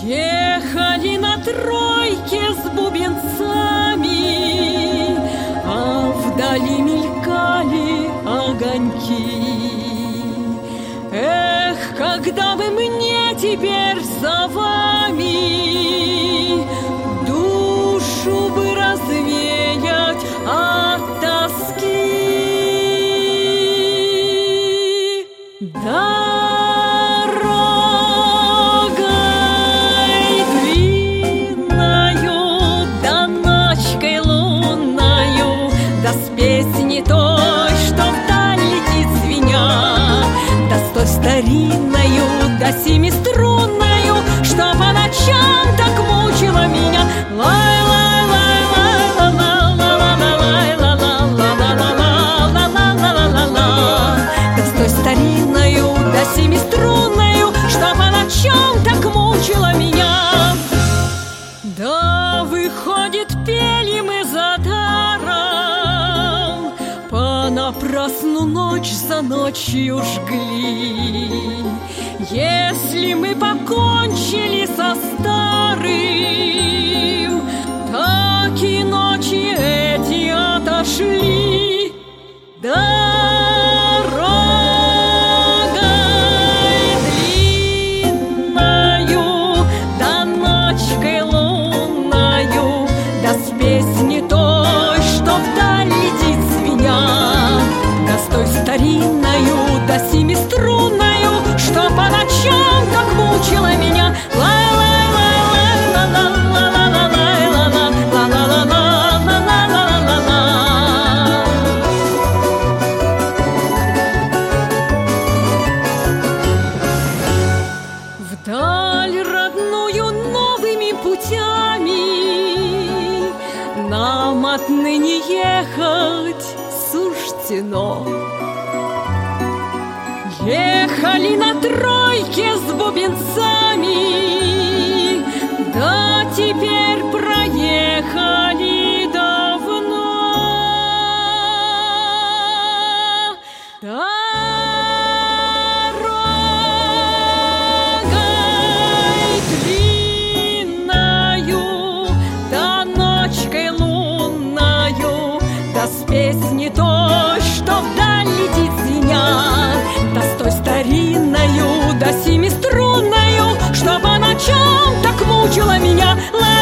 Ехали на тройке с бубенцами, а вдали мелькали огоньки. Эх, когда бы мне теперь за вами душу бы развеять от тоски. Дорогой длинною, да ночкой лунною, да с песней той, что вдаль летит звеня, да с той старинною, да семиструнною, что по ночам так мучила меня. Да с той старинною, да семиструнною, что по ночам так мучила меня. Да, выходит, пели мы за даром, понапрасну ночь за ночью жгли. Если мы покончили со старым, так и ночи эти отошли. Дорогой длинною, да ночкой лунною, да с песней той, что вдаль летит звеня, да с той старинною, да семиструнною, что по ночам так мучила меня. Вдаль родную новыми путями нам отныне ехать суждено. Ехали на тройке с бубенцами, да теперь проехали давно. Дорогой длинною, да ночкой лунною, да с песней той, что вдаль летит звеня, да с той старинною, да семиструнною, что по ночам так мучила меня.